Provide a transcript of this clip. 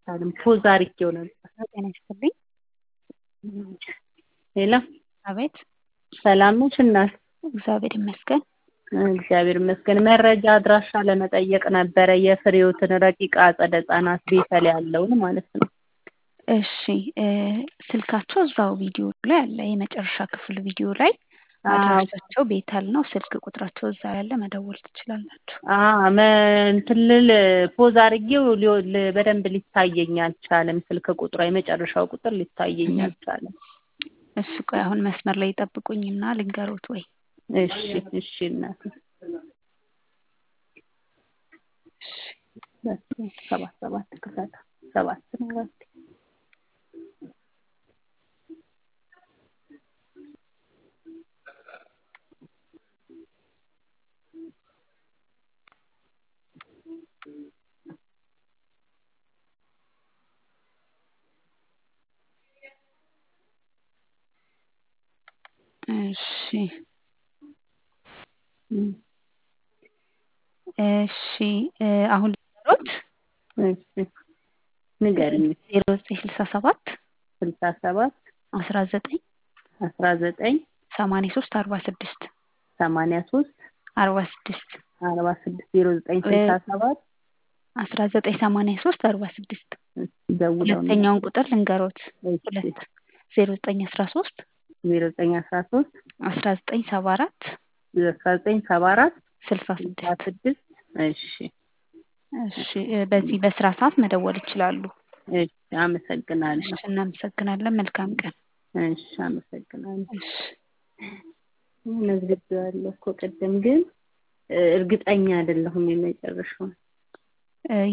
አይቻልም። ፖዝ አድርጌው ነበር። ጤና ይስጥልኝ። ሄሎ አቤት። ሰላም ነሽ እናት? እግዚአብሔር ይመስገን። እግዚአብሔር ይመስገን። መረጃ አድራሻ ለመጠየቅ ነበረ የፍሬዎትን ረቂቅ አጸደ ሕጻናት ቤተል ያለውን ማለት ነው። እሺ ስልካቸው እዛው ቪዲዮ ላይ አለ። የመጨረሻ ክፍል ቪዲዮ ላይ አድራሻቸው ቤተል ነው። ስልክ ቁጥራቸው እዛ ያለ መደወል ትችላላችሁ። እንትልል ፖዝ አድርጌው በደንብ ሊታየኝ አልቻለም። ስልክ ቁጥሯ የመጨረሻው ቁጥር ሊታየኝ አልቻለም። እሺ ቆይ አሁን መስመር ላይ ጠብቁኝና ልንገሩት ወይ? እሺ እሺ እናት ሰባት ክፈታ 7 ነው። እሺ አሁን ልንገሩት? እሺ ንገሪኝ። 0967 19 83 46 46 83 46 0967 1983 46 ደውለው ሁለተኛውን ቁጥር ልንገሩት? 0913 0913 1974 1974 66 እሺ እሺ በዚህ በስራ ሰዓት መደወል ይችላሉ። እሺ አመሰግናለሁ። እሺ እናመሰግናለን። መልካም ቀን። እሺ አመሰግናለሁ። እሺ መዝግቤዋለሁ እኮ ቅድም ግን እርግጠኛ አይደለሁም የመጨረሻው